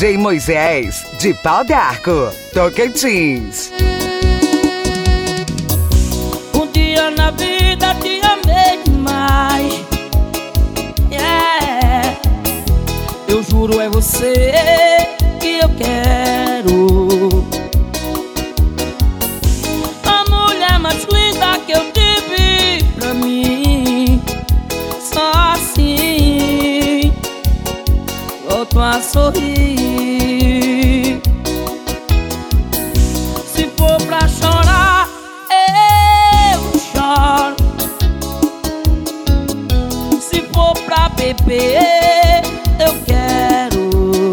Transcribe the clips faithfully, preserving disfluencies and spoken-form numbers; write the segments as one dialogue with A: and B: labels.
A: J Moisés, de Pau d'Arco, Tocantins.
B: Um dia na vida te amei demais, yeah. Eu juro é você que eu quero, a mulher mais linda que eu tive pra mim. Só assim volto a sorrir. Se for pra chorar, eu choro. Se for pra beber, eu quero.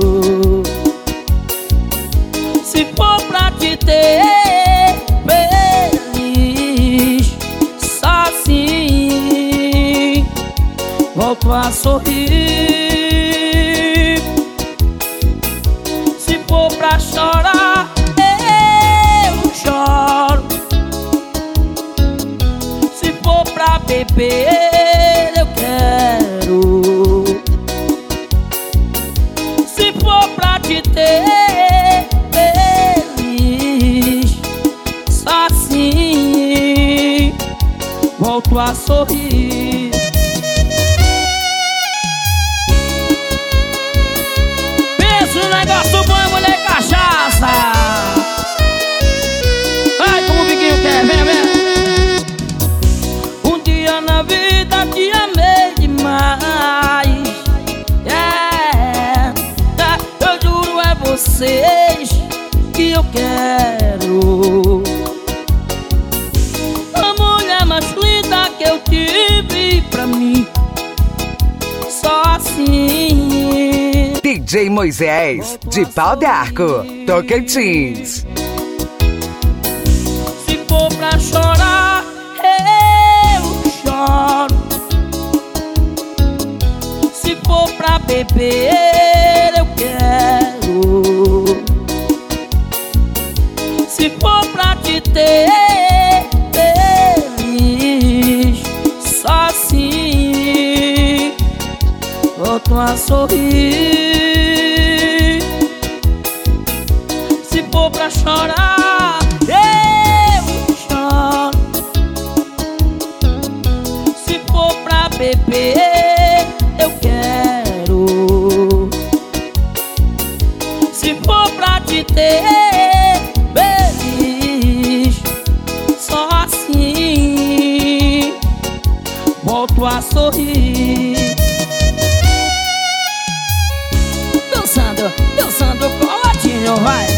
B: Se for pra te ter feliz, só assim volto a sorrir. Se for pra chorar, eu choro. Se for pra beber, eu quero. Se for pra te ter feliz, só assim volto a sorrir. Pensa no negócio bom, mulher cachaça. Ai, como o biquinho quer, vem, vem. Um dia na vida te amei demais, yeah. Eu juro é vocês que eu quero, a mulher mais linda que eu tive pra mim. Só assim.
A: D J Moisés, de Pau d'Arco, Tocantins.
B: Se for pra chorar, eu choro. Se for pra beber, eu quero. Se for pra te ter feliz, só assim volto a sorrir. Se for pra chorar, eu choro. Se for pra beber, eu quero. Se for pra te ter feliz, só assim volto a sorrir. Dançando, dançando coladinho, vai.